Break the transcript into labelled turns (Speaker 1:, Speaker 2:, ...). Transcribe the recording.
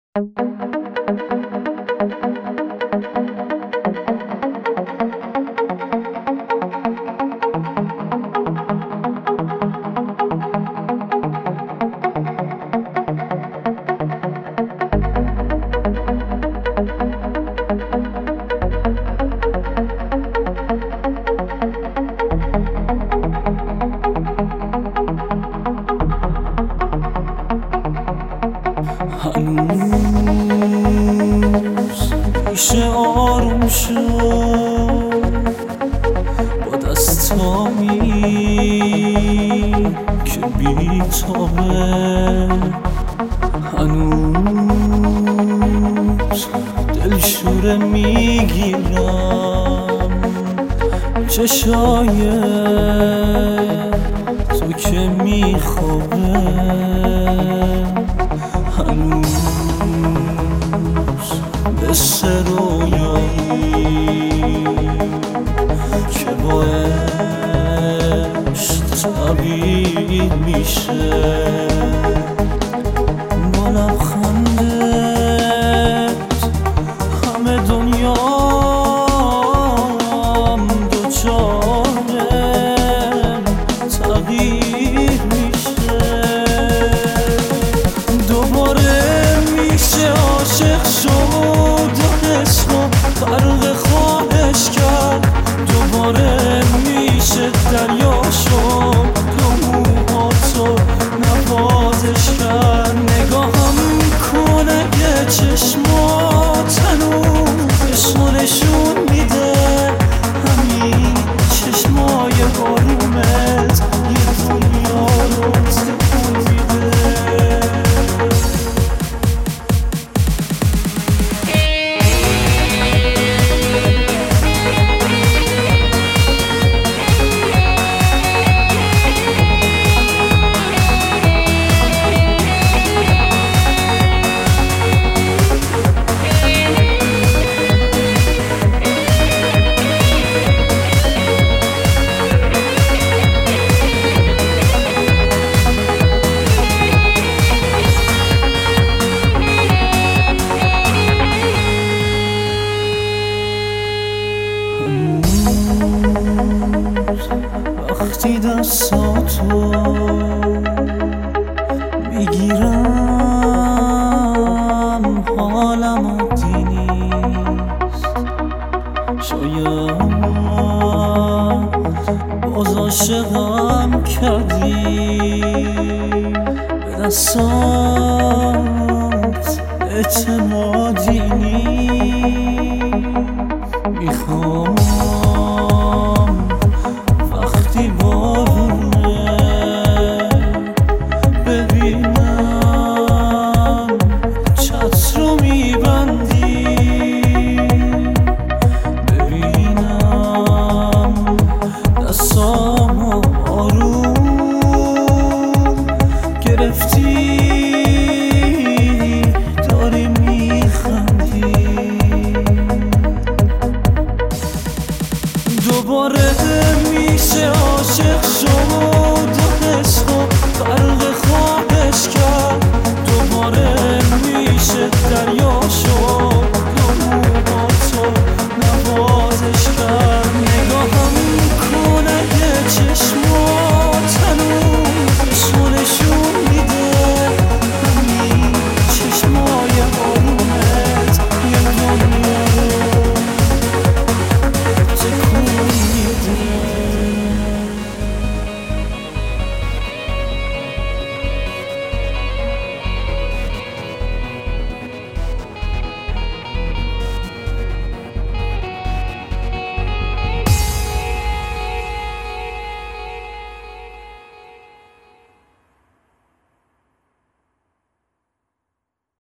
Speaker 1: هنوز میشه آروم شد با دستامی که بیتابه. هنوز دلشوره میگیرم چشای تو که میخوابه. هنوز مثل رویایی که با عشق تعبیر میشه. با لبخندت همه دنیام دوچاره تغییر میشه. دوباره میشه عاشق شد اسمو فرق خواهش کرد. دوباره میشه دریا شد دو موهاتو نوازش کرد. نگاهم کنه که چشمات هنوز نشون میده همین چشمای آرومت یه دنیا رو تکون میده. وقتی دستاتو میگیرم حالم عادی نیست. شاید باز عاشقم کردی به دستات اعتمادی نیست. میخوام